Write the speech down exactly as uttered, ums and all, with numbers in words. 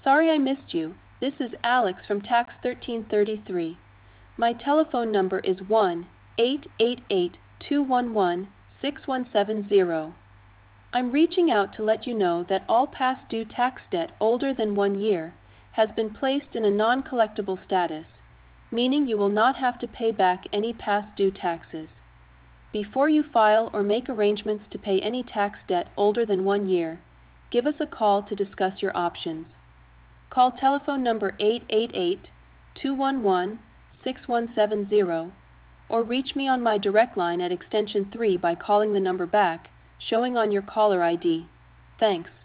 Sorry I missed you. This is Alex from Tax thirteen thirty-three. My telephone number is one eight eight eight, two one one, six one seven zero. I'm reaching out to let you know that all past due tax debt older than one year has been placed in a non-collectible status, meaning you will not have to pay back any past due taxes. Before you file or make arrangements to pay any tax debt older than one year, give us a call to discuss your options. Call telephone number eight eight eight, two one one, six one seven zero or reach me on my direct line at extension three by calling the number back, showing on your caller I D. Thanks.